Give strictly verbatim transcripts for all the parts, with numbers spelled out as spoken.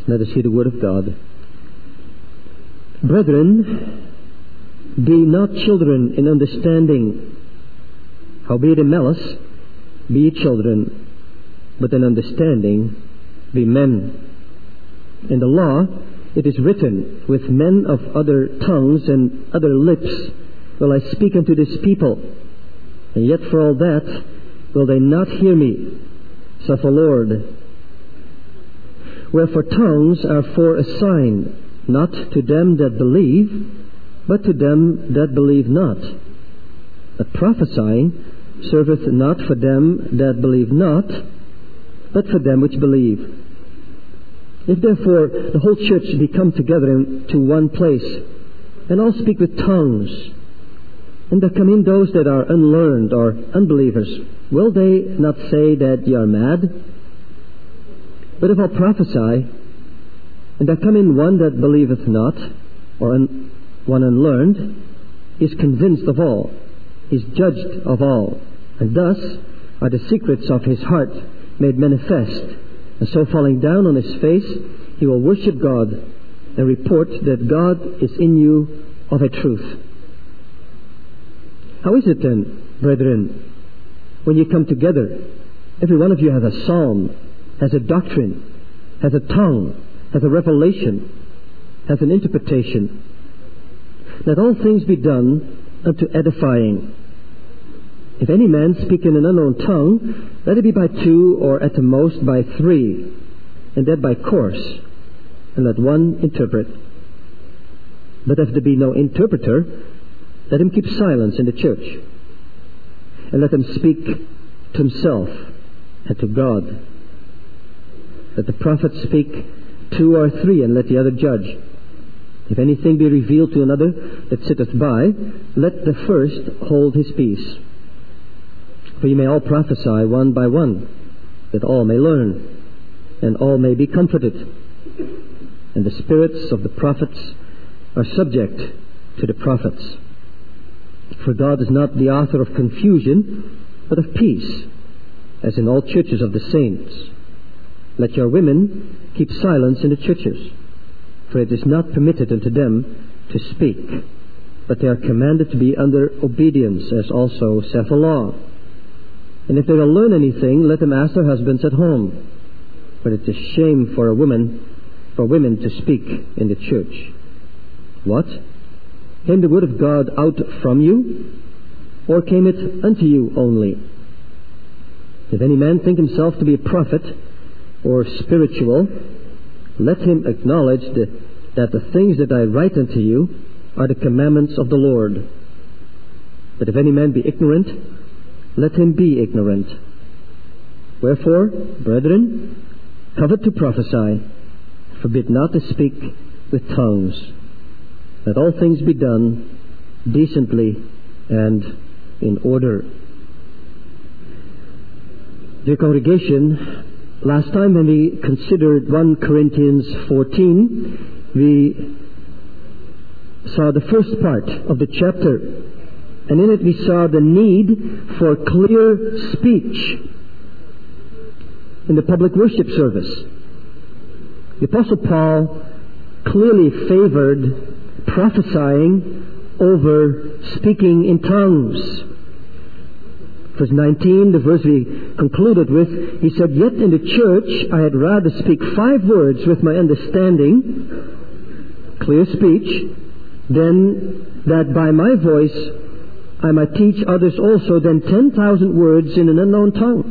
Let us hear the word of God. Brethren, be not children in understanding, howbeit in malice be ye children, but in understanding be men. In the law it is written, with men of other tongues and other lips will I speak unto this people, and yet for all that will they not hear me, saith the Lord. Wherefore tongues are for a sign, not to them that believe, but to them that believe not. But prophesying serveth not for them that believe not, but for them which believe. If therefore the whole church be come together into one place, and all speak with tongues, and there come in those that are unlearned or unbelievers, will they not say that ye are mad? But if all prophesy, and there come in one that believeth not, or un- one unlearned, is convinced of all, is judged of all, and thus are the secrets of his heart made manifest. And so falling down on his face, he will worship God, and report that God is in you of a truth. How is it then, brethren, when you come together, every one of you has a psalm, has a doctrine, has a tongue, has a revelation, has an interpretation? Let all things be done unto edifying. If any man speak in an unknown tongue, let it be by two, or at the most by three, and that by course, and let one interpret. But if there be no interpreter, let him keep silence in the church, and let him speak to himself and to God. Let the prophet speak two or three, and let the other judge. If anything be revealed to another that sitteth by, let the first hold his peace. For ye may all prophesy one by one, that all may learn, and all may be comforted. And the spirits of the prophets are subject to the prophets. For God is not the author of confusion, but of peace, as in all churches of the saints. Let your women keep silence in the churches, for it is not permitted unto them to speak, but they are commanded to be under obedience, as also saith the law. And if they will learn anything, let them ask their husbands at home. For it is shame for a woman, for women to speak in the church. What? Came the word of God out from you, or came it unto you only? If any man think himself to be a prophet or spiritual, let him acknowledge that, that the things that I write unto you are the commandments of the Lord. But if any man be ignorant, let him be ignorant. Wherefore, brethren, covet to prophesy, forbid not to speak with tongues. Let all things be done decently and in order. Dear congregation, last time when we considered First Corinthians fourteen, we saw the first part of the chapter. And in it we saw the need for clear speech in the public worship service. The Apostle Paul clearly favored prophesying over speaking in tongues. Verse nineteen, the verse we concluded with, he said, "Yet in the church I had rather speak five words with my understanding," clear speech, "than that by my voice I might teach others also than ten thousand words in an unknown tongue."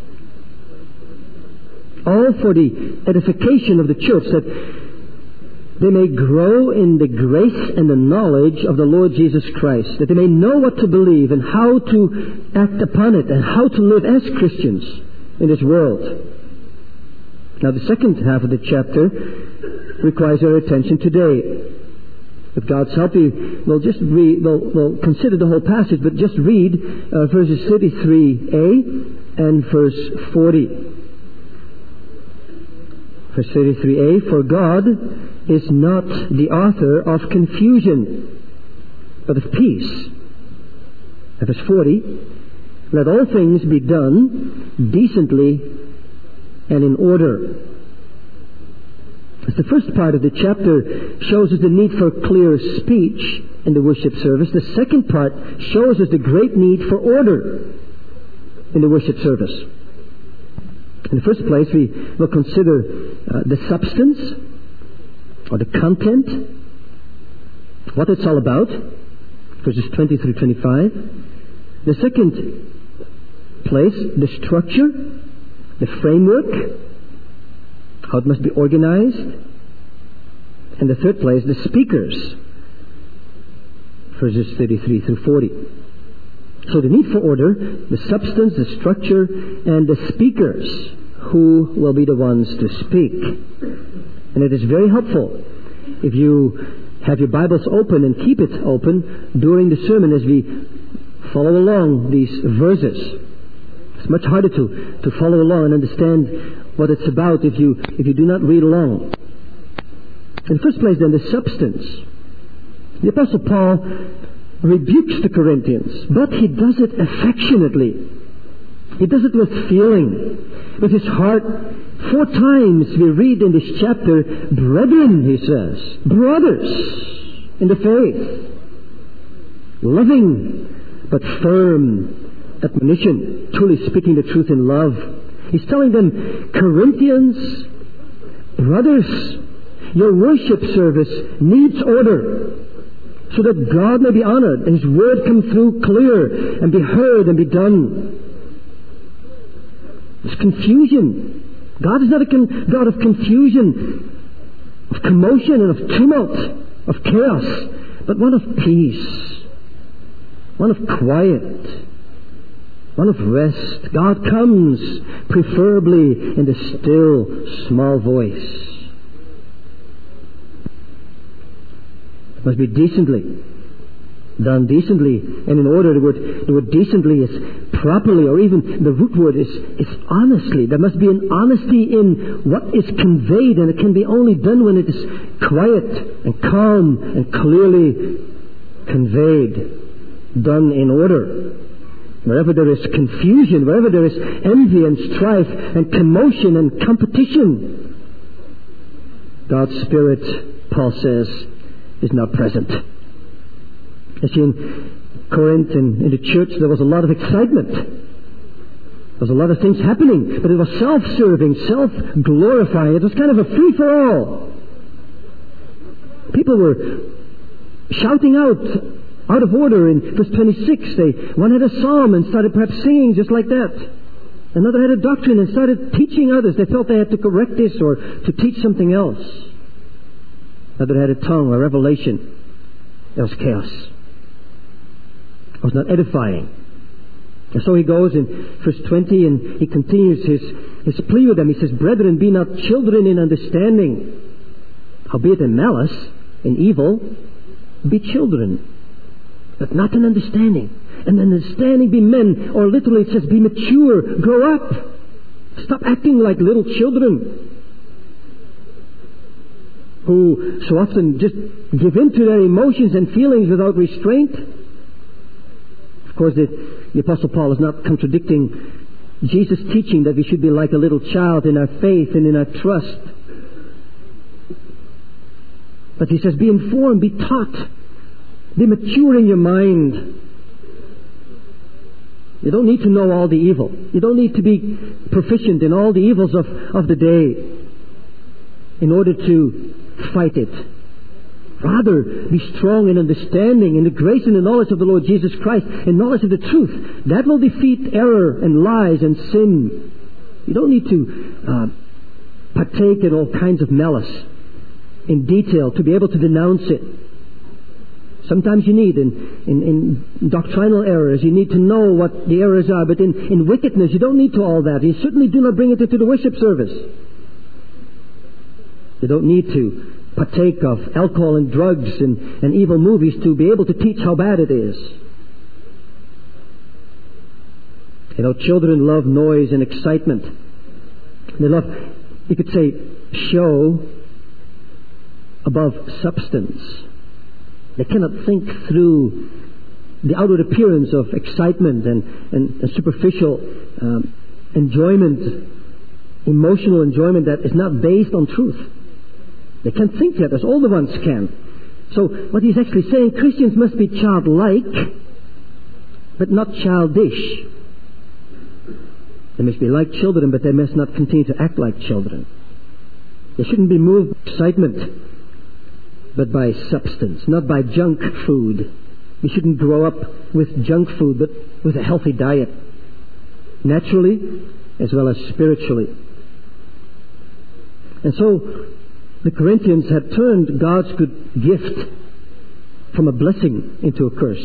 All for the edification of the church, that they may grow in the grace and the knowledge of the Lord Jesus Christ, that they may know what to believe and how to act upon it and how to live as Christians in this world. Now the second half of the chapter requires our attention today. With God's help, we will just read, we'll, we'll consider the whole passage, but just read uh, verses thirty-three a and verse forty. Verse thirty-three a, "For God is not the author of confusion, but of peace." And verse forty, "Let all things be done decently and in order." The first part of the chapter shows us the need for clear speech in the worship service. The second part shows us the great need for order in the worship service. In the first place, we will consider uh, the substance or the content, what it's all about, verses twenty through twenty-five. The second place, the structure, the framework, how it must be organized. And the third place, the speakers, verses thirty-three through forty. So the need for order, the substance, the structure, and the speakers who will be the ones to speak. And it is very helpful if you have your Bibles open and keep it open during the sermon as we follow along these verses. It's much harder to, to follow along and understand what it's about if you if you do not read along. In the first place, then, the substance. The Apostle Paul rebukes the Corinthians, but he does it affectionately. He does it with feeling, with his heart. Four times we read in this chapter, brethren, he says, brothers in the faith, loving but firm admonition, truly speaking the truth in love. He's telling them, Corinthians, brothers, your worship service needs order so that God may be honored and His word come through clear and be heard and be done. There's confusion. God is not a con- God of confusion, of commotion and of tumult, of chaos, but one of peace, one of quiet, one of rest. God comes preferably in the still, small voice. It must be decently done, decently and in order. The word, the word decently is properly, or even the root word is, is honestly. There must be an honesty in what is conveyed, and it can be only done when it is quiet and calm and clearly conveyed, done in order. Wherever there is confusion, wherever there is envy and strife and commotion and competition, God's Spirit, Paul says, is not present. You see, in Corinth and in the church, there was a lot of excitement. There was a lot of things happening, but it was self-serving, self-glorifying. It was kind of a free-for-all. People were shouting out, out of order. In verse twenty-six, they, one had a psalm and started perhaps singing just like that. Another had a doctrine and started teaching others. They felt they had to correct this or to teach something else. Another had a tongue, a revelation. There was chaos. It was not edifying. And so he goes in verse twenty and he continues his, his plea with them. He says, brethren, be not children in understanding, howbeit in malice, in evil, be children, but not in understanding. And understanding, be men, or literally it says, be mature, grow up. Stop acting like little children who so often just give in to their emotions and feelings without restraint. Of course, the, the Apostle Paul is not contradicting Jesus' teaching that we should be like a little child in our faith and in our trust. But he says, be informed, be taught, be mature in your mind. You don't need to know all the evil. You don't need to be proficient in all the evils of, of the day in order to fight it. Rather, be strong in understanding, in the grace and the knowledge of the Lord Jesus Christ, in knowledge of the truth. That will defeat error and lies and sin. You don't need to uh, partake in all kinds of malice in detail to be able to denounce it. Sometimes you need, in, in, in doctrinal errors, you need to know what the errors are, but in, in wickedness, you don't need to all that. You certainly do not bring it into the worship service. You don't need to partake of alcohol and drugs and, and evil movies to be able to teach how bad it is. You know, children love noise and excitement. They love, you could say, show above substance. They cannot think through the outward appearance of excitement and, and, and superficial um, enjoyment, emotional enjoyment that is not based on truth. They can't think yet as older ones can. So what he's actually saying, Christians must be childlike, but not childish. They must be like children, but they must not continue to act like children. They shouldn't be moved by excitement, but by substance, not by junk food. We shouldn't grow up with junk food, but with a healthy diet, naturally as well as spiritually. And so the Corinthians had turned God's good gift from a blessing into a curse.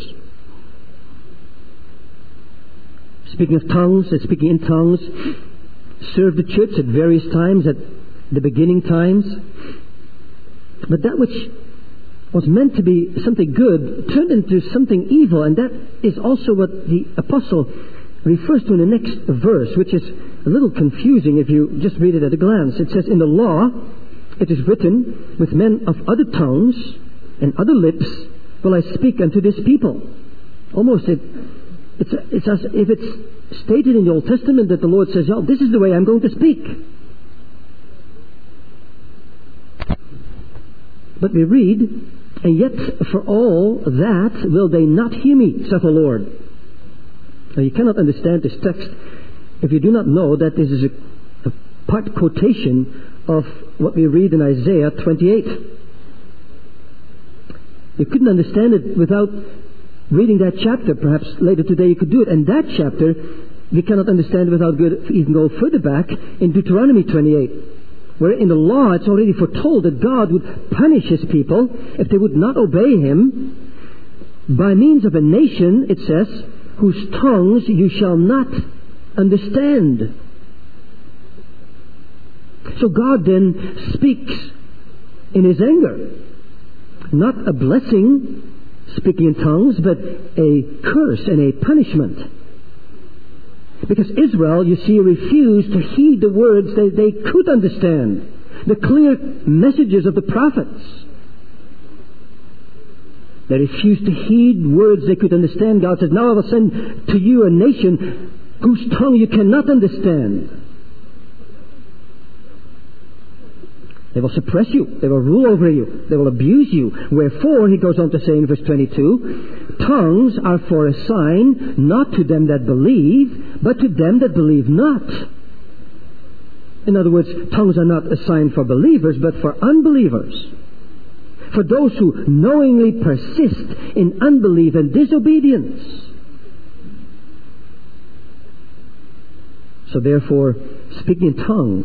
Speaking of tongues, and speaking in tongues, served the church at various times, at the beginning times. But that which was meant to be something good turned into something evil, and that is also what the apostle refers to in the next verse, which is a little confusing if you just read it at a glance. It says, in the law it is written, with men of other tongues and other lips will I speak unto this people. Almost it, it's, it's as if it's stated in the Old Testament that the Lord says, oh, this is the way I'm going to speak. But we read, and yet for all that will they not hear me, saith the Lord. Now you cannot understand this text if you do not know that this is a, a part quotation of what we read in Isaiah twenty-eight. You couldn't understand it without reading that chapter. Perhaps later today you could do it. And that chapter we cannot understand without good, even go further back in Deuteronomy twenty-eight, where in the law it's already foretold that God would punish His people if they would not obey Him by means of a nation, it says, whose tongues you shall not understand. So God then speaks in His anger. Not a blessing, speaking in tongues, but a curse and a punishment. Because Israel, you see, refused to heed the words that they could understand, the clear messages of the prophets. They refused to heed words they could understand. God says, now I will send to you a nation whose tongue you cannot understand. They will suppress you. They will rule over you. They will abuse you. Wherefore, he goes on to say in verse twenty-two, tongues are for a sign, not to them that believe, but to them that believe not. In other words, tongues are not a sign for believers, but for unbelievers. For those who knowingly persist in unbelief and disobedience. So therefore, speaking in tongues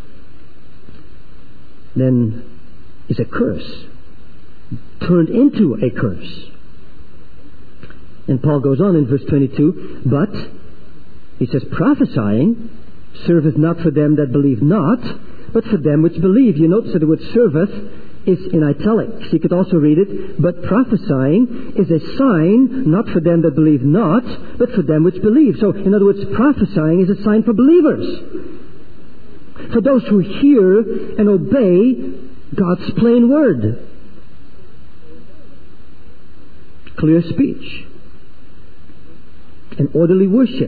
then is a curse, turned into a curse. And Paul goes on in verse twenty-two, but, he says, prophesying serveth not for them that believe not, but for them which believe. You notice that the word serveth is in italics. You could also read it, but prophesying is a sign not for them that believe not, but for them which believe. So, in other words, prophesying is a sign for believers. For those who hear and obey God's plain word. Clear speech. And orderly worship.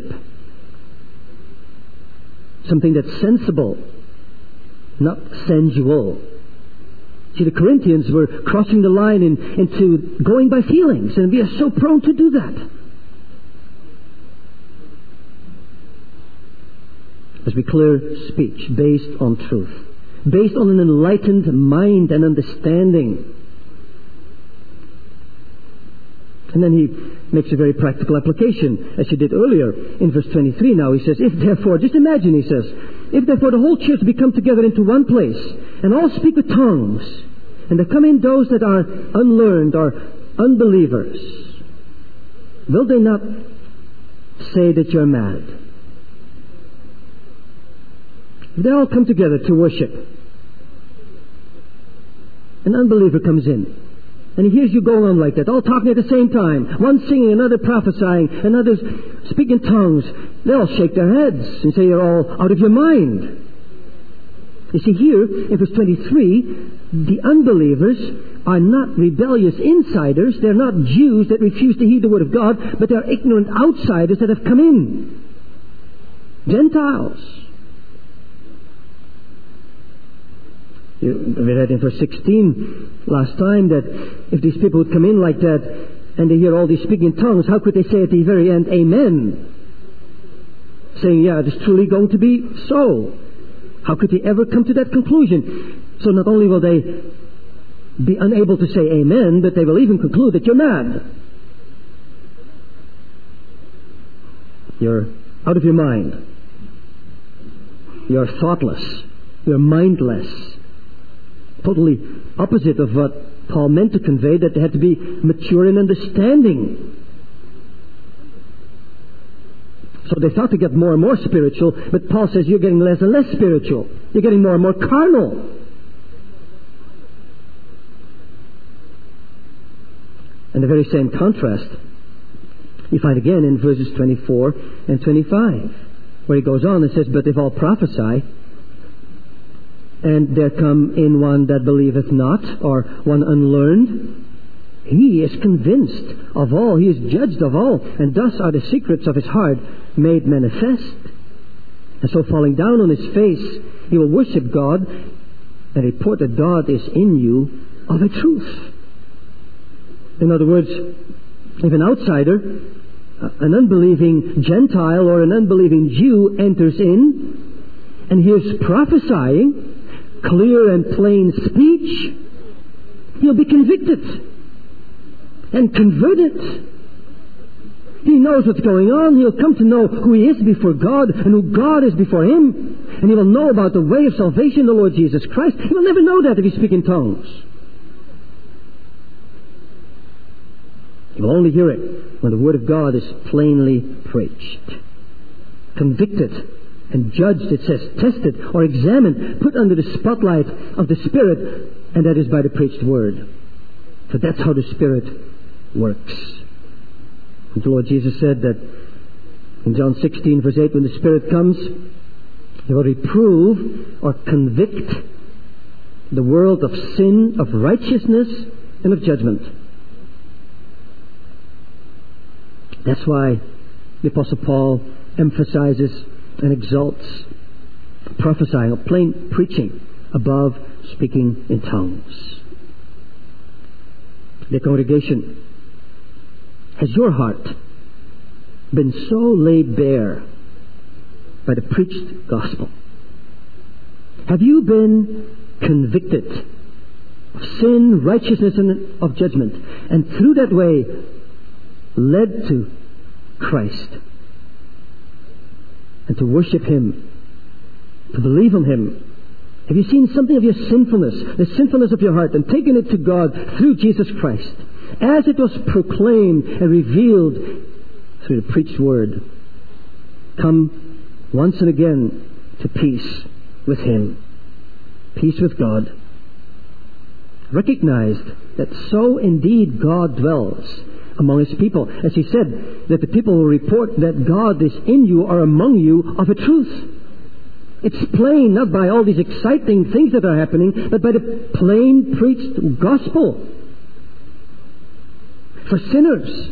Something that's sensible, not sensual. See, the Corinthians were crossing the line in, into going by feelings, and we are so prone to do that. As we clear speech based on truth, based on an enlightened mind and understanding. And then he makes a very practical application, as he did earlier in verse twenty-three. Now he says, if therefore, just imagine, he says, if therefore the whole church be come together into one place, and all speak with tongues, and there come in those that are unlearned or unbelievers, will they not say that you're mad? They all come together to worship. An unbeliever comes in, and he hears you going on like that, all talking at the same time. One singing, another prophesying, and others speaking tongues. They all shake their heads and say you're all out of your mind. You see, here, in verse twenty-three, the unbelievers are not rebellious insiders. They're not Jews that refuse to heed the word of God, but they're ignorant outsiders that have come in. Gentiles. You, we read in verse sixteen last time that if these people would come in like that and they hear all these speaking in tongues, how could they say at the very end, Amen? Saying, yeah, it is truly going to be so. How could they ever come to that conclusion? So not only will they be unable to say Amen, but they will even conclude that you're mad. You're out of your mind. You're thoughtless. You're mindless. Totally opposite of what Paul meant to convey, that they had to be mature in understanding. So they thought to get more and more spiritual, but Paul says you're getting less and less spiritual. You're getting more and more carnal. And the very same contrast you find again in verses twenty-four and twenty-five, where he goes on and says, but if all prophesy, and there come in one that believeth not, or one unlearned, he is convinced of all, he is judged of all, and thus are the secrets of his heart made manifest. And so falling down on his face, he will worship God and report that God is in you of a truth. In other words, if an outsider, an unbelieving Gentile or an unbelieving Jew enters in and hears prophesying, clear and plain speech, he'll be convicted and converted. He knows what's going on. He'll come to know who he is before God and who God is before him. And he will know about the way of salvation, the Lord Jesus Christ. He will never know that if he speaks in tongues. He will only hear it when the Word of God is plainly preached. Convicted and judged, it says, tested or examined, put under the spotlight of the Spirit, and that is by the preached Word. For that's how the Spirit works. And the Lord Jesus said that in John sixteen, verse eight, when the Spirit comes, He will reprove or convict the world of sin, of righteousness, and of judgment. That's why the Apostle Paul emphasizes and exalts prophesying or plain preaching above speaking in tongues. The congregation, has your heart been so laid bare by the preached gospel? Have you been convicted of sin, righteousness, and of judgment, and through that way led to Christ and to worship Him, to believe on Him? Have you seen something of your sinfulness, the sinfulness of your heart, and taken it to God through Jesus Christ, as it was proclaimed and revealed through the preached word? Come once and again to peace with Him, peace with God. Recognize that so indeed God dwells among His people. As He said, that the people will report that God is in you or among you of a truth. It's plain, not by all these exciting things that are happening, but by the plain preached gospel. For sinners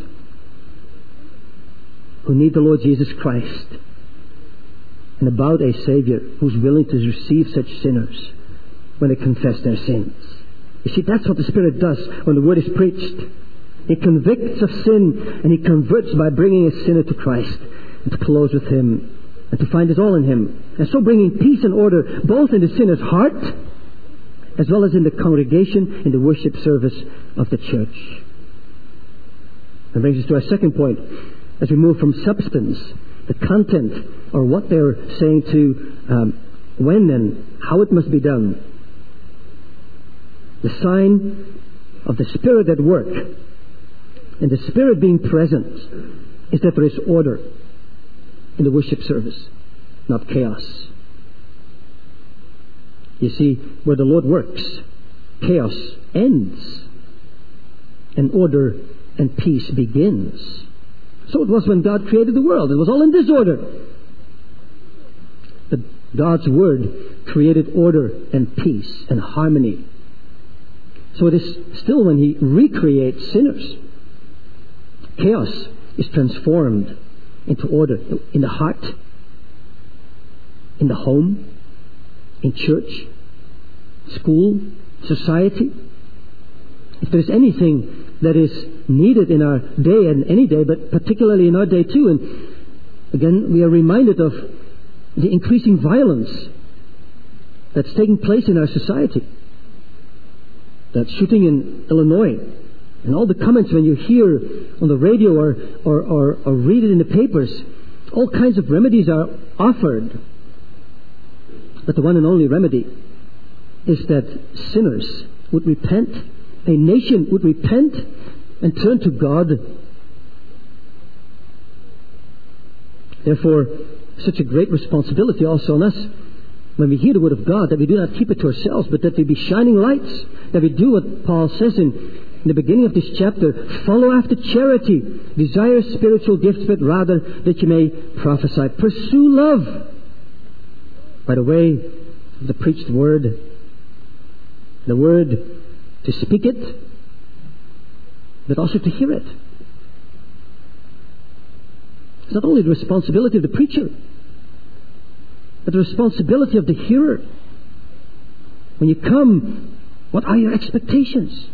who need the Lord Jesus Christ, and about a Savior who's willing to receive such sinners when they confess their sins. You see, that's what the Spirit does when the Word is preached. He convicts of sin, and He converts by bringing a sinner to Christ and to close with Him and to find it all in Him. And so bringing peace and order both in the sinner's heart as well as in the congregation, in the worship service of the church. That brings us to our second point. As we move from substance, the content, or what they're saying to um, when and how it must be done. The sign of the Spirit at work, and the Spirit being present, is that there is order in the worship service, not chaos. You see, where the Lord works, chaos ends, and order and peace begins. So it was when God created the world. It was all in disorder. But God's Word created order and peace and harmony. So it is still when He recreates sinners. Chaos is transformed into order in the heart, in the home, in church, school, society. If there's anything that is needed in our day, and any day, but particularly in our day too, and again, we are reminded of the increasing violence that's taking place in our society. That shooting in Illinois, and all the comments when you hear on the radio or, or, or, or read it in the papers, all kinds of remedies are offered. But the one and only remedy is that sinners would repent, a nation would repent and turn to God. Therefore, such a great responsibility also on us when we hear the Word of God, that we do not keep it to ourselves, but that we be shining lights, that we do what Paul says in, in the beginning of this chapter, follow after charity, desire spiritual gifts, but rather that you may prophesy. Pursue love by the way of the preached Word, the Word to speak it, but also to hear it. It's not only the responsibility of the preacher, but the responsibility of the hearer. When you come, what are your expectations?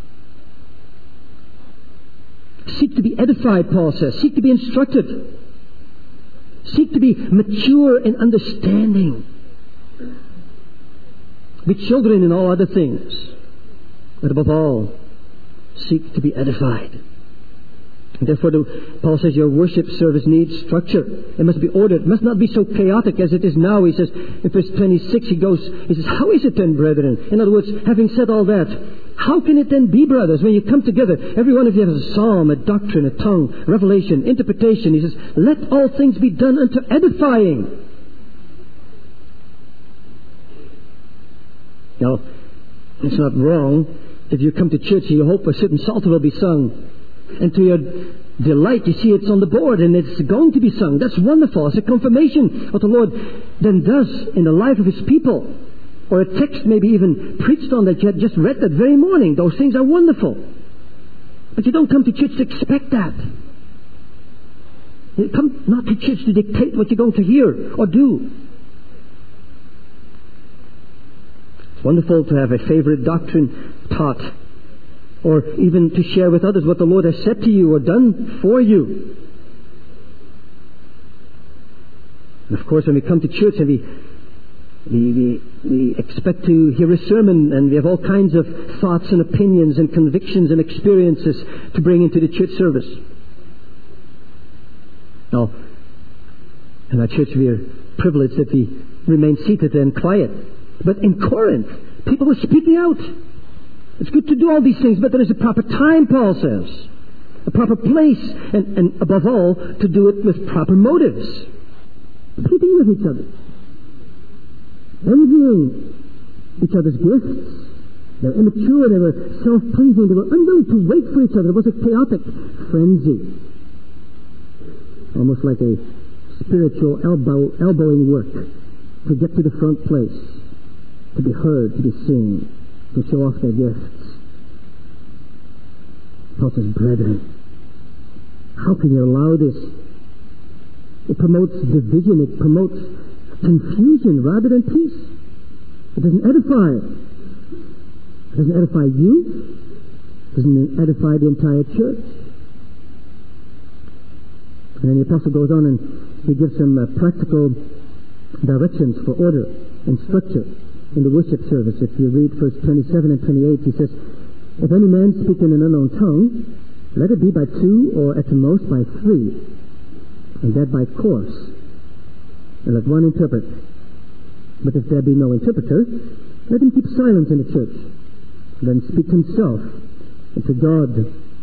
Seek to be edified, Paul says. Seek to be instructed. Seek to be mature in understanding. Be children in all other things. But above all, seek to be edified. And therefore, the, Paul says your worship service needs structure. It must be ordered. It must not be so chaotic as it is now. He says, in verse twenty-six, he goes, he says, how is it then, brethren? In other words, having said all that, how can it then be, brothers, when you come together? Every one of you has a psalm, a doctrine, a tongue, revelation, interpretation. He says, let all things be done unto edifying. Now, it's not wrong if you come to church and you hope a certain psalter will be sung. And to your delight, you see it's on the board and it's going to be sung. That's wonderful. It's a confirmation of what the Lord then does in the life of His people. Or a text maybe even preached on that you had just read that very morning. Those things are wonderful. But you don't come to church to expect that. You come not to church to dictate what you're going to hear or do. It's wonderful to have a favorite doctrine taught, or even to share with others what the Lord has said to you or done for you. And of course, when we come to church and we, we, we, we expect to hear a sermon, and we have all kinds of thoughts and opinions and convictions and experiences to bring into the church service. Now, in our church we are privileged that we remain seated and quiet. But in Corinth, people were speaking out. It's good to do all these things, but there is a proper time, Paul says. A proper place, and, and above all, to do it with proper motives. Pleading with each other. Envying each other's gifts. They were immature, they were self-pleasing, they were unwilling to wait for each other. It was a chaotic frenzy. Almost like a spiritual elbow, elbowing work to get to the front place, to be heard, to be seen, to show off their gifts. Paul says, brethren, how can you allow this? It promotes division, it promotes confusion rather than peace. It doesn't edify. It doesn't edify you. It doesn't edify the entire church. And then the apostle goes on and he gives some uh, practical directions for order and structure in the worship service. If you read verse twenty-seven and twenty-eight, he says, if any man speak in an unknown tongue, let it be by two, or at the most by three, and that by course, and let one interpret. But if there be no interpreter, let him keep silence in the church, and then speak to himself and to God.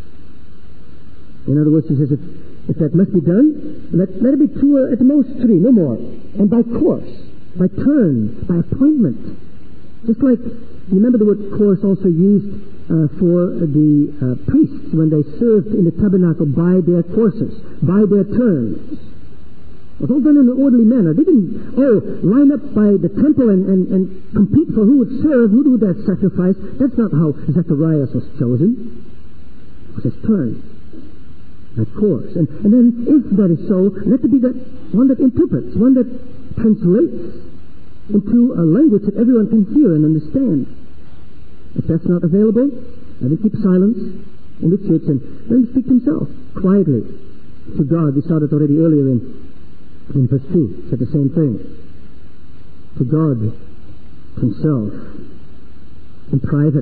In other words, he says, if, if that must be done, let, let it be two, or at the most three, no more, and by course, by turn, by appointment. Just like, you remember the word course also used uh, for the uh, priests when they served in the tabernacle by their courses, by their turns. It was all done in an orderly manner. They didn't, oh, line up by the temple and, and, and compete for who would serve, who would that sacrifice. That's not how Zacharias was chosen. It was his turn. Of course. And, and then, if that is so, let it be that one that interprets, one that translates. into a language that everyone can hear and understand. If that's not available, let him keep silence in the church and let him speak to himself quietly to God. We saw that already earlier in, in verse two. Said the same thing. To God himself in private.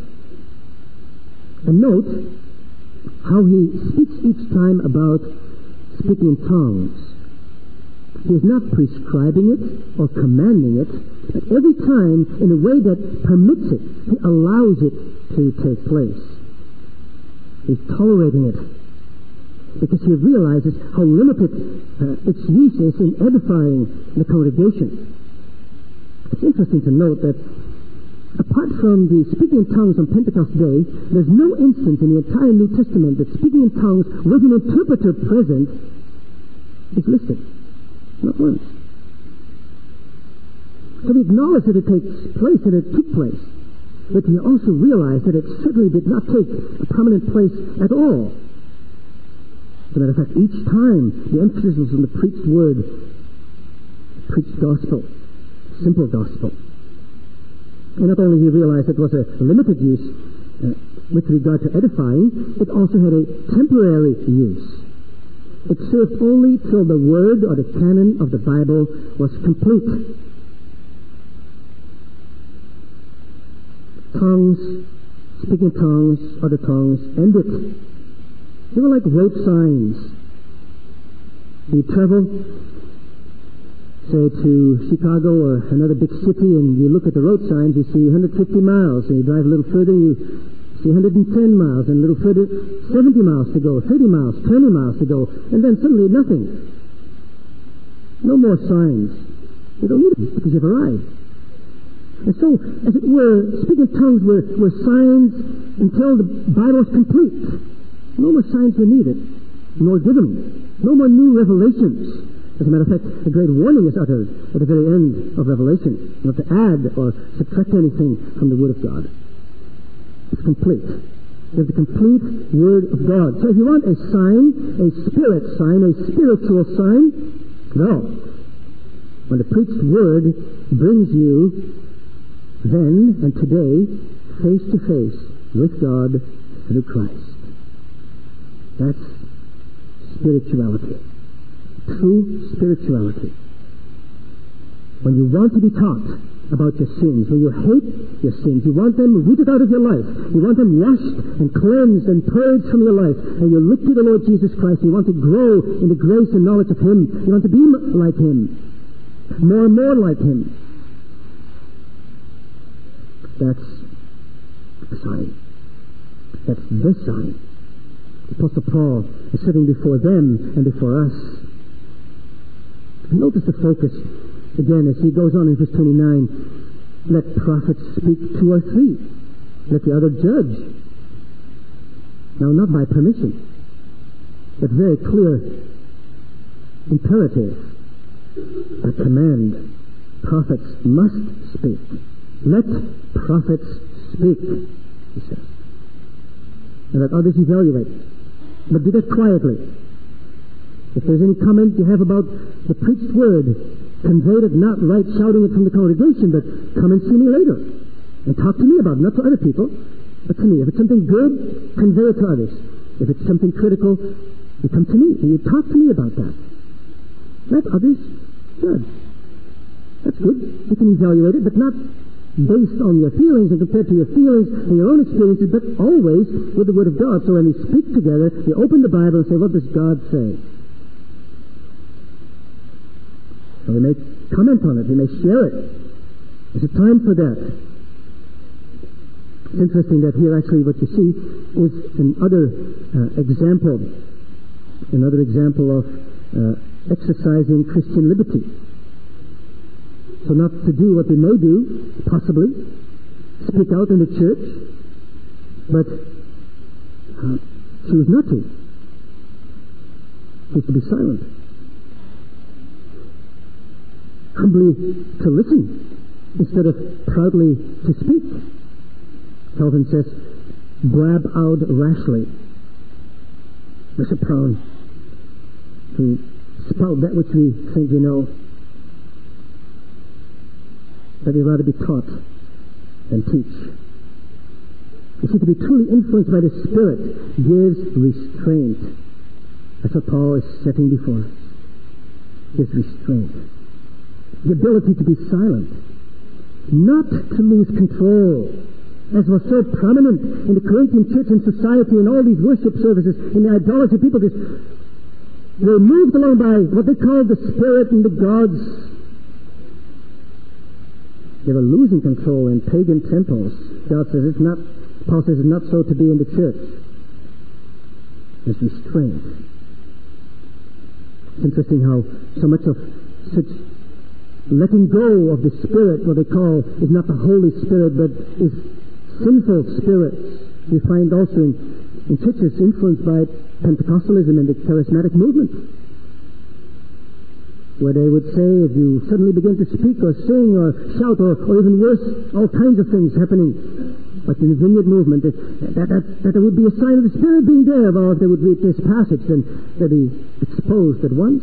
And note how he speaks each time about speaking in tongues. He is not prescribing it or commanding it, but every time in a way that permits it, he allows it to take place. He's tolerating it because he realizes how limited uh, its use is in edifying the congregation. It's interesting to note that apart from the speaking in tongues on Pentecost Day, there's no instance in the entire New Testament that speaking in tongues with an interpreter present is listed. Not once. So we acknowledge that it takes place, that it took place. But we also realize that it certainly did not take a prominent place at all. As a matter of fact, each time the emphasis was on the preached word, preached gospel, simple gospel. And not only he realized it was a limited use uh, with regard to edifying, it also had a temporary use. It served only till the word or the canon of the Bible was complete. Tongues, speaking tongues, other tongues, ended. They were like road signs. You travel, say, to Chicago or another big city, and you look at the road signs, you see one hundred fifty miles, and you drive a little further, and you see one hundred ten miles, and a little further, seventy miles to go, thirty miles, twenty miles to go, and then suddenly nothing. No more signs. You don't need them because you've arrived. And so, as it were, speaking tongues were, were signs until the Bible was complete. No more signs were needed, nor given. No more new revelations. As a matter of fact, a great warning is uttered at the very end of Revelation, not to add or subtract anything from the Word of God. It's complete. It's the complete Word of God. So if you want a sign, a spirit sign, a spiritual sign, well, when the preached Word brings you then and today face to face with God through Christ. That's spirituality. True spirituality. When you want to be taught about your sins, when you hate your sins, you want them rooted out of your life, you want them washed and cleansed and purged from your life, and you look to the Lord Jesus Christ, you want to grow in the grace and knowledge of Him, you want to be like Him, more and more like Him. That's a sign. That's the sign. The Apostle Paul is sitting before them and before us. Notice the focus again as he goes on in verse twenty-nine. Let prophets speak two or three. Let the other judge. Now, not by permission, but very clear imperative, a command. Prophets must speak. Let prophets speak, he says. And let others evaluate. But do that quietly. If there's any comment you have about the preached word, convey it, not right shouting it from the congregation, but come and see me later. And talk to me about it, not to other people, but to me. If it's something good, convey it to others. If it's something critical, you come to me and you talk to me about that. Let others judge. That's good. You can evaluate it, but not based on your feelings and compared to your feelings and your own experiences, but always with the Word of God. So when we speak together, you open the Bible and say, what does God say? So we may comment on it. We may share it. There's a time for that. It's interesting that here actually what you see is another uh, example, another example of uh, exercising Christian liberty. So not to do what we may do, possibly, speak out in the church, but uh, choose not to. Choose to be silent. Humbly to listen instead of proudly to speak. Calvin says, blab out rashly. We're so prone to spout that which we think we know. that they'd rather be taught than teach. You see, to be truly influenced by the Spirit gives restraint. That's what Paul is setting before us. Gives restraint. The ability to be silent. Not to lose control, as was so prominent in the Corinthian church and society and all these worship services, in the idolatry. People just were moved along by what they called the Spirit and the gods. They were losing control in pagan temples. God says it's not, Paul says it's not so to be in the church. There's restraint. It's interesting how so much of such letting go of the Spirit, what they call, is not the Holy Spirit, but is sinful spirits. We find also in, in churches influenced by Pentecostalism and the charismatic movement, where they would say, if you suddenly begin to speak or sing or shout or, or even worse, all kinds of things happening, like in the Vineyard movement, that, that, that, that there would be a sign of the Spirit being there, or if they would read this passage, then they'd be exposed at once.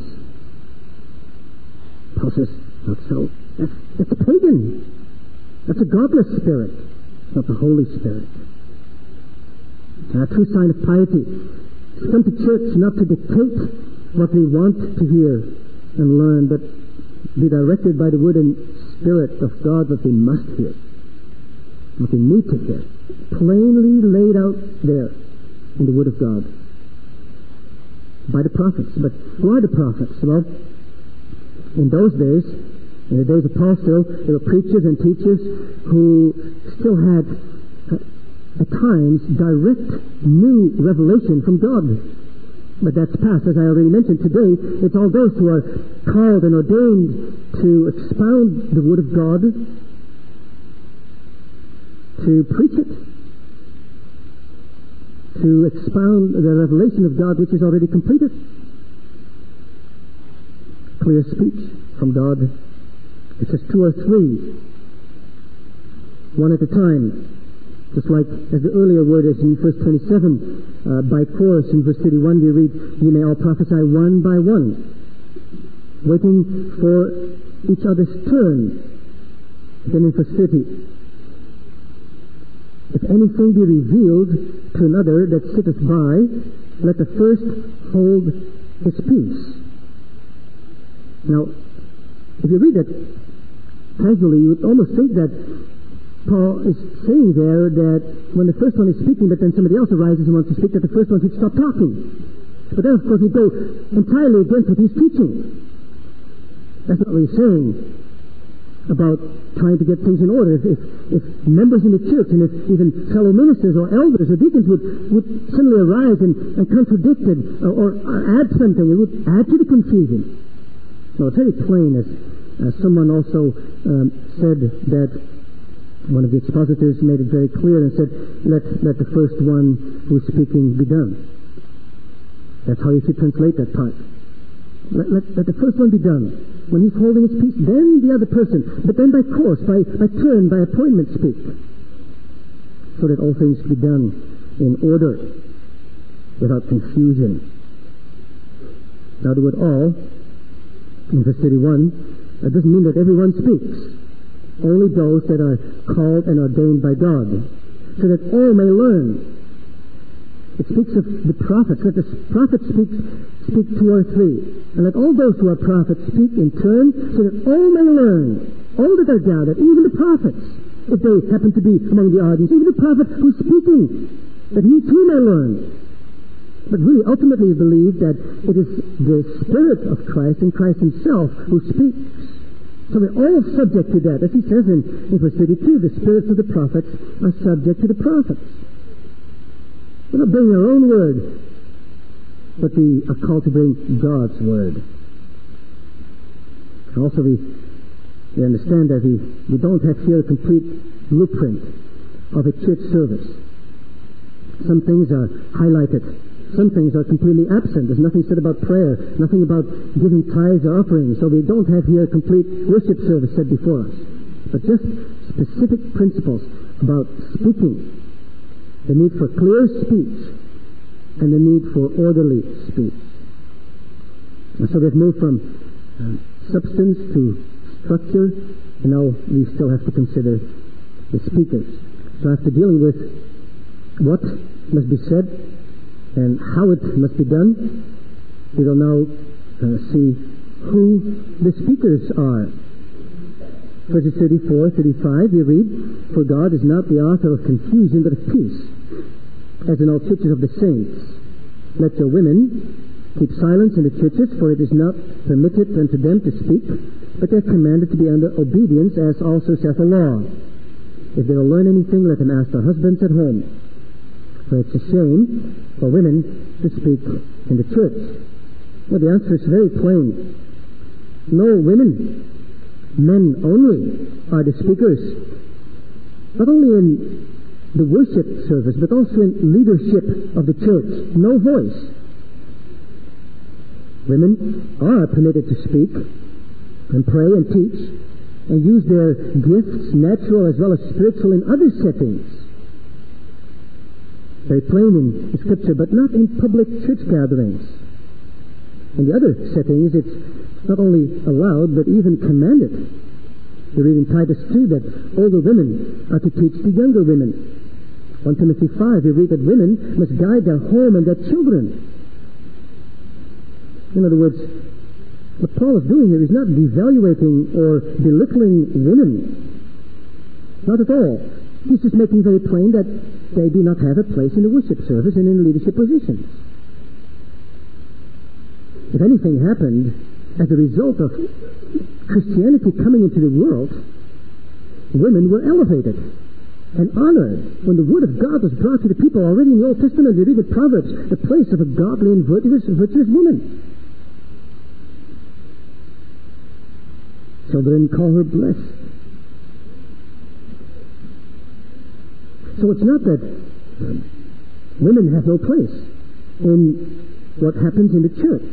Paul says, not so. That's, that's a pagan. That's a godless spirit. It's not the Holy Spirit. It's a true sign of piety. It's come to church not to dictate what we want to hear and learn, but be directed by the Word and Spirit of God, what we must hear, what we need to hear, plainly laid out there in the Word of God by the prophets. But who are the prophets? Well, in those days, in the days of Paul still, there were preachers and teachers who still had, uh, at times, direct new revelation from God. But that's past, as I already mentioned. Today, it's all those who are called and ordained to expound the Word of God, to preach it, to expound the revelation of God which is already completed. Clear speech from God. It says two or three, one at a time. Just like as the earlier word is in verse twenty-seven, uh, by chorus in verse thirty-one we read, "You may all prophesy one by one," waiting for each other's turn. Then in verse thirty, "If anything be revealed to another that sitteth by, let the first hold his peace." Now, if you read that casually, you would almost think that Paul is saying there that when the first one is speaking, but then somebody else arises and wants to speak, that the first one should stop talking. But then, of course, he'd go entirely against what he's teaching. That's not what he's saying about trying to get things in order. If, if, if members in the church and if even fellow ministers or elders or deacons would, would suddenly arise and, and contradict it or, or, or add something, it would add to the confusion. So it's very plain, as, as someone also um, said that one of the expositors made it very clear and said, let, let the first one who's speaking be done. That's how you should translate that part. Let, let, let the first one be done. When he's holding his peace, then the other person. But then by course, by, by turn, by appointment speak. So that all things be done in order, without confusion. Now the word all, in verse thirty-one, that doesn't mean that everyone speaks. Only those that are called and ordained by God, so that all may learn. It speaks of the prophets. Let the prophets speak, speak two or three. And let all those who are prophets speak in turn, so that all may learn. All that are gathered, even the prophets, if they happen to be among the audience, even the prophet who's speaking, that he too may learn. But really, ultimately, we believe that it is the Spirit of Christ and Christ himself who speaks. So we're all subject to that. As he says in, in verse thirty-two, the spirits of the prophets are subject to the prophets. We're not bringing our own word, but we are called to bring God's word. And also we, we understand that we, we don't have here a complete blueprint of a church service. Some things are highlighted. Some things are completely absent. There's nothing said about prayer, nothing about giving tithes or offerings. So we don't have here a complete worship service set before us. But just specific principles about speaking, the need for clear speech, and the need for orderly speech. And so we've moved from uh, substance to structure, and now we still have to consider the speakers. So after dealing with what must be said and how it must be done, we will now uh, see who the speakers are. Verses thirty-four, thirty-five, we read, "For God is not the author of confusion, but of peace, as in all churches of the saints. Let your women keep silence in the churches, for it is not permitted unto them to speak, but they are commanded to be under obedience, as also saith the law. If they will learn anything, let them ask their husbands at home. For it's a shame for women to speak in the church." Well, the answer is very plain. No women. Men only are the speakers. Not only in the worship service, but also in leadership of the church. No voice. Women are permitted to speak and pray and teach and use their gifts, natural as well as spiritual, in other settings. Very plain in Scripture, but not in public church gatherings. In the other settings, it's not only allowed, but even commanded. We read in Titus two that older women are to teach the younger women. First Timothy five, we read that women must guide their home and their children. In other words, what Paul is doing here is not devaluating or belittling women. Not at all. He's just making very plain that they do not have a place in the worship service and in leadership positions. If anything happened as a result of Christianity coming into the world, women were elevated and honored. When the Word of God was brought to the people already in the Old Testament, we read in Proverbs, the place of a godly and virtuous, virtuous woman. Children call her blessed. So it's not that um, women have no place in what happens in the church.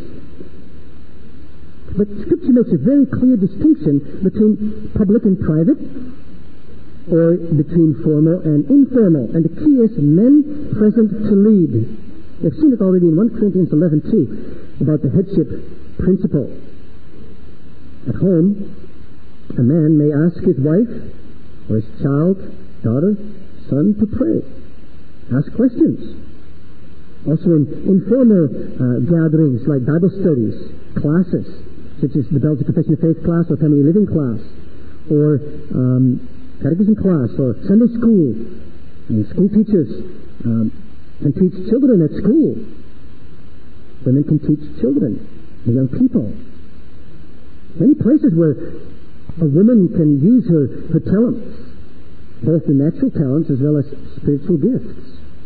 But Scripture makes a very clear distinction between public and private, or between formal and informal. And the key is men present to lead. We've seen it already in First Corinthians eleven two about the headship principle. At home, a man may ask his wife or his child, daughter, son to pray. Ask questions. Also in informal uh, gatherings like Bible studies, classes, such as the Belgian Confession of Faith class or Family Living class, or um, Catechism class, or Sunday school, and school teachers um, can teach children at school. Women can teach children and young people. Many places where a woman can use her, her talents, both the natural talents as well as spiritual gifts.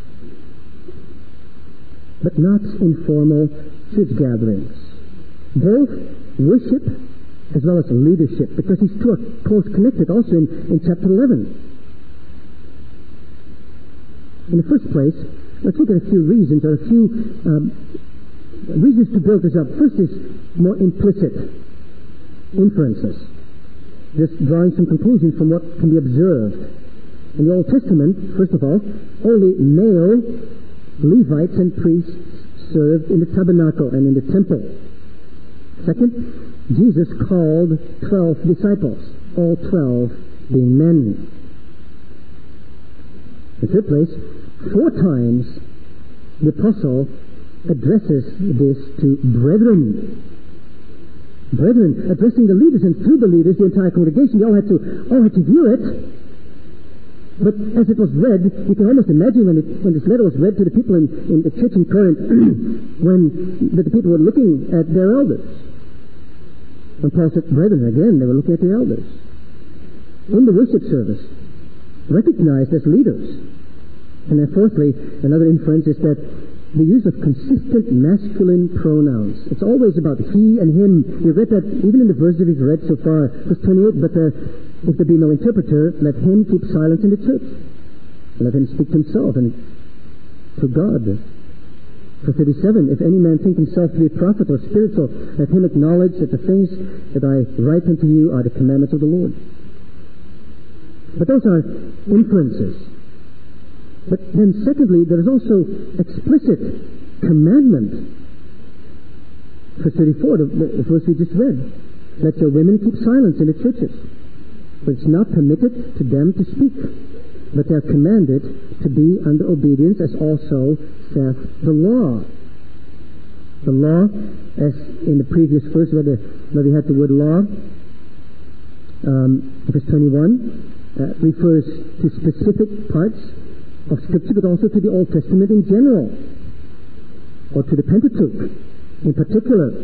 But not informal church gatherings. Both worship as well as leadership, because these two are close connected also in, in chapter eleven. In the first place, let's look at a few reasons, or a few um, reasons to build this up. First is more implicit inferences, just drawing some conclusions from what can be observed. In the Old Testament, first of all, only male Levites and priests served in the tabernacle and in the temple. Second, Jesus called twelve disciples, all twelve being men. In third place, four times the apostle addresses this to brethren. Brethren, addressing the leaders, and through the leaders, the entire congregation, they all had to, all had to view it. But as it was read, you can almost imagine when, it, when this letter was read to the people in, in the church in Corinth, when the, the people were looking at their elders. When Paul said brethren, again, they were looking at the elders. In the worship service, recognized as leaders. And then fourthly, another inference is that the use of consistent masculine pronouns. It's always about he and him. We read that even in the verse that we've read so far, verse twenty-eight, but uh, if there be no interpreter, let him keep silence in the church. Let him speak to himself and to God. Verse thirty-seven, if any man think himself to be a prophet or spiritual, let him acknowledge that the things that I write unto you are the commandments of the Lord. But those are inferences. But then secondly, there is also explicit commandment. Verse thirty-four, the, the verse we just read. Let your women keep silence in the churches. For it's not permitted to them to speak, but they are commanded to be under obedience, as also saith the law. The law, as in the previous verse where, the, where we had the word law, um, verse twenty-one, uh, refers to specific parts of Scripture, but also to the Old Testament in general, or to the Pentateuch in particular.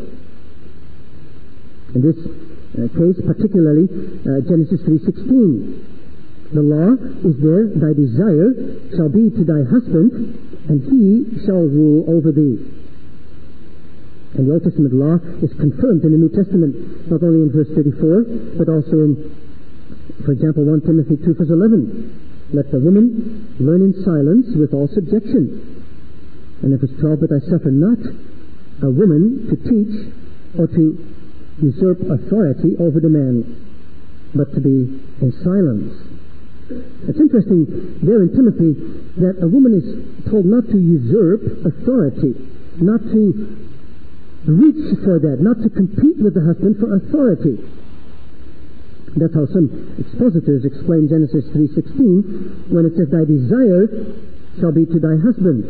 In this uh, case, particularly uh, Genesis three sixteen, the law is there, thy desire shall be to thy husband, and he shall rule over thee. And the Old Testament law is confirmed in the New Testament, not only in verse thirty-four, but also in, for example, First Timothy two verse eleven. Let the woman learn in silence with all subjection. And in verse twelve, but I suffer not a woman to teach or to usurp authority over the man, but to be in silence. It's interesting there in Timothy that a woman is told not to usurp authority, not to reach for that, not to compete with the husband for authority. That's how some expositors explain Genesis three sixteen when it says, thy desire shall be to thy husband.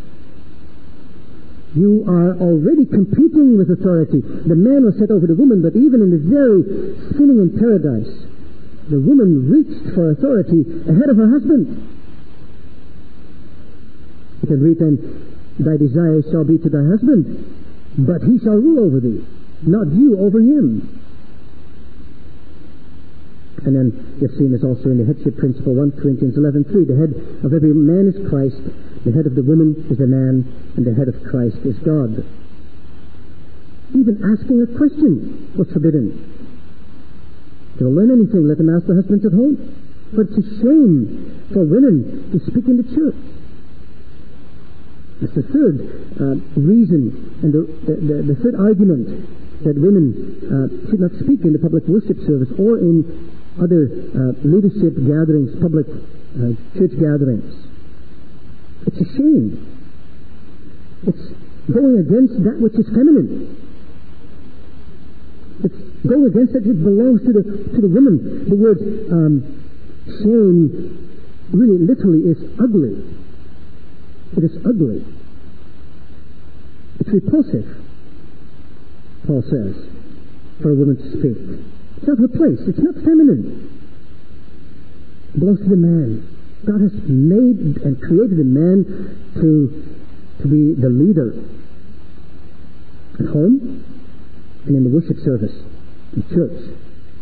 You are already competing with authority. The man was set over the woman, but even in the very sinning in paradise, the woman reached for authority ahead of her husband. You can read then, thy desire shall be to thy husband, but he shall rule over thee, not you over him. And then you've seen this also in the headship principle, First Corinthians eleven three. The head of every man is Christ, the head of the woman is the man, and the head of Christ is God. Even asking a question was forbidden. If they will learn anything, let them ask their husbands at home. But it's a shame for women to speak in the church. That's the third uh, reason, and the, the, the, the third argument that women uh, should not speak in the public worship service or in other uh, leadership gatherings, public uh, church gatherings. It's a shame. It's going against that which is feminine. It's going against that which belongs to the to the woman. The word um, shame really literally is ugly. It is ugly. It's repulsive, Paul says, for a woman to speak. It's not her place. It's not feminine. It belongs to the man. God has made and created a man to, to be the leader at home and in the worship service, in church.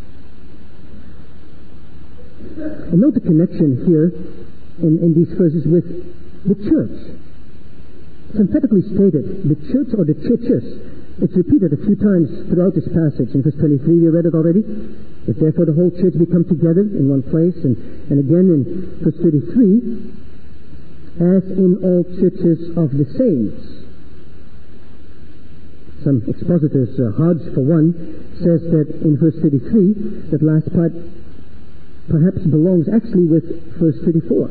And note the connection here in, in these verses with the church. It's emphatically stated, the church or the churches. It's repeated a few times throughout this passage. In verse twenty-three, we read it already. If therefore the whole church be come together in one place, and, and again in verse thirty-three, as in all churches of the saints. Some expositors, uh, Hodge for one, says that in verse thirty-three, that last part perhaps belongs actually with verse thirty-four.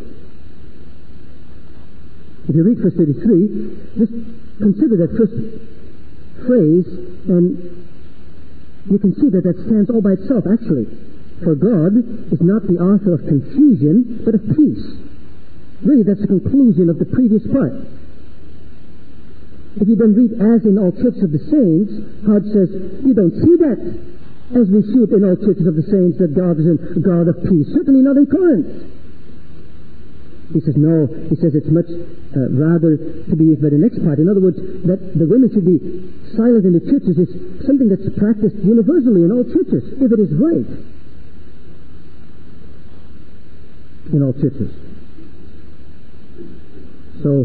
If you read verse thirty-three, just consider that first phrase, and you can see that that stands all by itself, actually. For God is not the author of confusion, but of peace. Really, that's the conclusion of the previous part. If you then read, as in all churches of the saints, Hodge says, you don't see that as we should in all churches of the saints, that God is a God of peace. Certainly not in Corinth. He says, no. He says it's much uh, rather to be used by the next part. In other words, that the women should be silent in the churches is something that's practiced universally in all churches, if it is right. In all churches. So,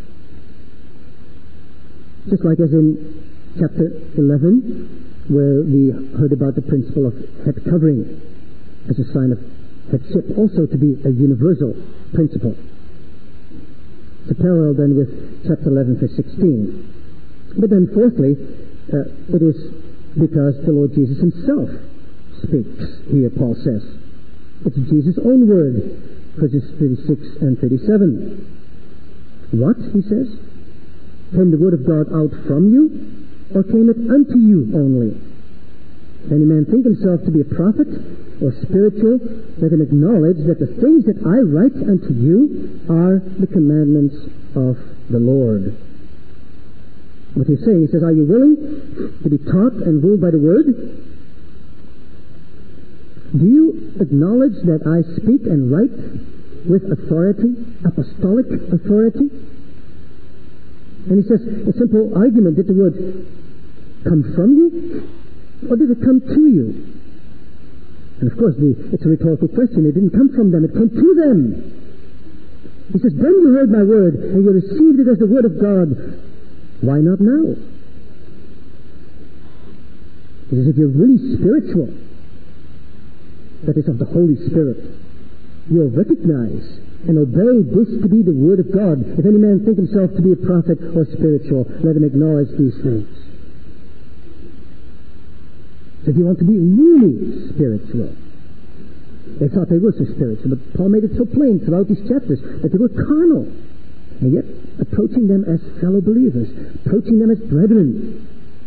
just like as in chapter eleven, where we heard about the principle of head covering as a sign of headship, also to be a universal principle. It's a parallel then with chapter eleven, verse sixteen. But then fourthly, uh, it is because the Lord Jesus himself speaks here, Paul says. It's Jesus' own word, verses thirty-six and thirty-seven. What, he says? Came the word of God out from you, or came it unto you only? If any man think himself to be a prophet or spiritual, let him acknowledge that the things that I write unto you are the commandments of the Lord. What he's saying, he says, are you willing to be taught and ruled by the Word? Do you acknowledge that I speak and write with authority, apostolic authority? And he says, a simple argument, did the Word come from you? Or did it come to you? And of course, the, it's a rhetorical question. It didn't come from them, it came to them. He says, then you heard my word, and you received it as the word of God. Why not now? It is if you're really spiritual, that is of the Holy Spirit, you'll recognize and obey this to be the word of God. If any man think himself to be a prophet or spiritual, let him acknowledge these things. So if you want to be really spiritual, they thought they were so spiritual, but Paul made it so plain throughout these chapters that they were carnal, and yet approaching them as fellow believers, approaching them as brethren.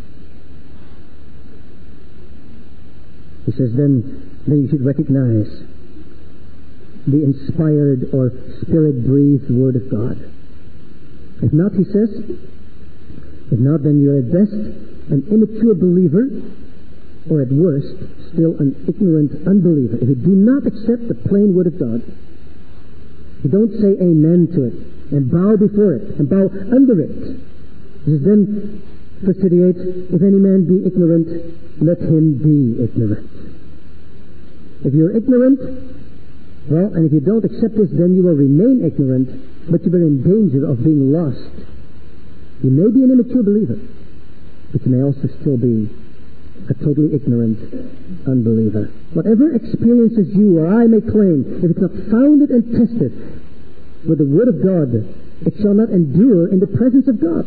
He says, then, then you should recognize the inspired or spirit-breathed Word of God. If not, he says, if not, then you're at best an immature believer, or at worst, still an ignorant unbeliever. If you do not accept the plain Word of God, you don't say amen to it, and bow before it, and bow under it. He says, then, verse thirty-eight, if any man be ignorant, let him be ignorant. If you're ignorant, well, and if you don't accept this, then you will remain ignorant, but you are in danger of being lost. You may be an immature believer, but you may also still be a totally ignorant unbeliever. Whatever experiences you or I may claim, if it's not founded and tested with the Word of God, it shall not endure in the presence of God.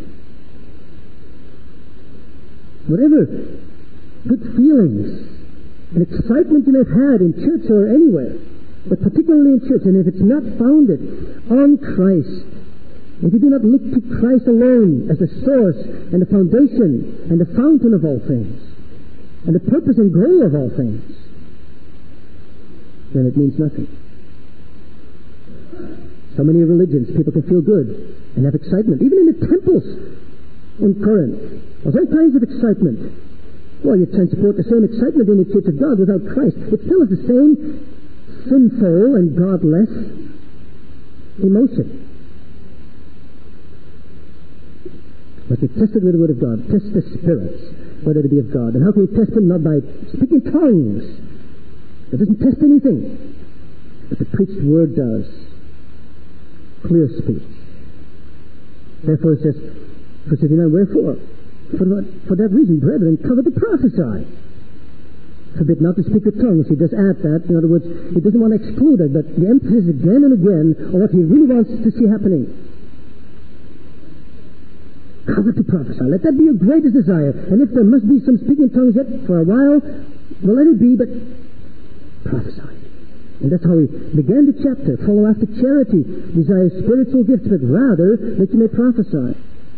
Whatever good feelings and excitement you may have had in church or anywhere, but particularly in church, and if it's not founded on Christ, if you do not look to Christ alone as the source and the foundation and the fountain of all things, and the purpose and goal of all things, then it means nothing. So many religions, people can feel good and have excitement. Even in the temples in Corinth, there's all kinds of excitement. Well, you transport the same excitement in the church of God without Christ. It still is the same sinful and godless emotion. But you test it with the Word of God. Test the spirits, whether it be of God. And how can you test them? Not by speaking tongues. It doesn't test anything. But the preached Word does. Clear speech. Therefore it says, verse fifty-nine, wherefore? For that, for that reason, brethren, covet to prophesy. Forbid not to speak with tongues. He does add that. In other words, he doesn't want to exclude it, but the emphasis again and again on what he really wants to see happening. Covet to prophesy. Let that be your greatest desire. And if there must be some speaking tongues yet for a while, well, let it be, but prophesy. And that's how he began the chapter. Follow after charity. Desire spiritual gifts, but rather that you may prophesy.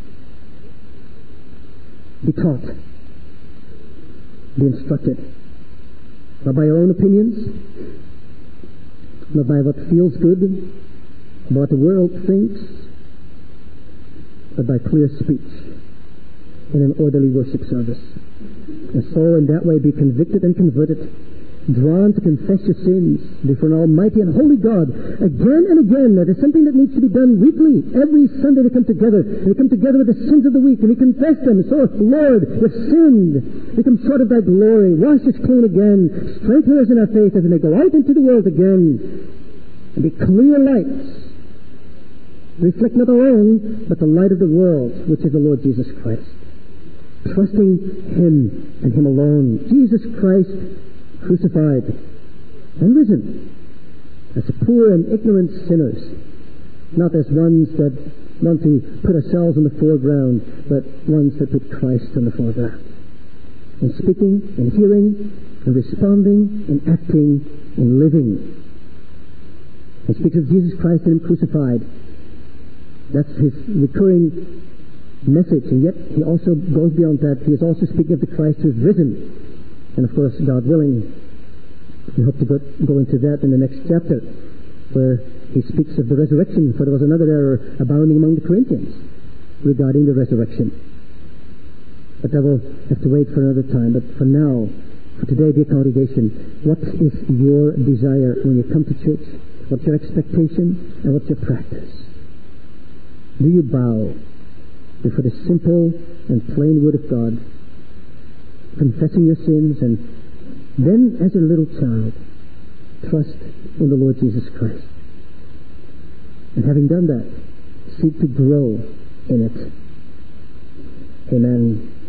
Be taught. Be instructed. Not by your own opinions, not by what feels good, but what the world thinks, but by clear speech in an orderly worship service. And so in that way be convicted and converted, drawn to confess your sins before an almighty and holy God again and again. That is something that needs to be done weekly. Every Sunday we come together, and we come together with the sins of the week, and we confess them. So, Lord, we've sinned. We come short of thy glory. Wash us clean again. Strengthen us in our faith as we may go out into the world again and be clear lights. Reflect not our own, but the light of the world, which is the Lord Jesus Christ. Trusting Him and Him alone. Jesus Christ crucified and risen as poor and ignorant sinners, not as ones that want to put ourselves in the foreground, but ones that put Christ in the foreground. In speaking, and hearing, and responding, and acting, and living. He speaks of Jesus Christ and Him crucified. That's His recurring message, and yet He also goes beyond that. He is also speaking of the Christ who is risen. And of course, God willing, we hope to go, go into that in the next chapter, where he speaks of the resurrection, for there was another error abounding among the Corinthians regarding the resurrection. But that will have to wait for another time. But for now, for today, dear congregation, what is your desire when you come to church? What's your expectation and what's your practice? Do you bow before the simple and plain Word of God, confessing your sins, and then, as a little child, trust in the Lord Jesus Christ? And having done that, seek to grow in it. Amen.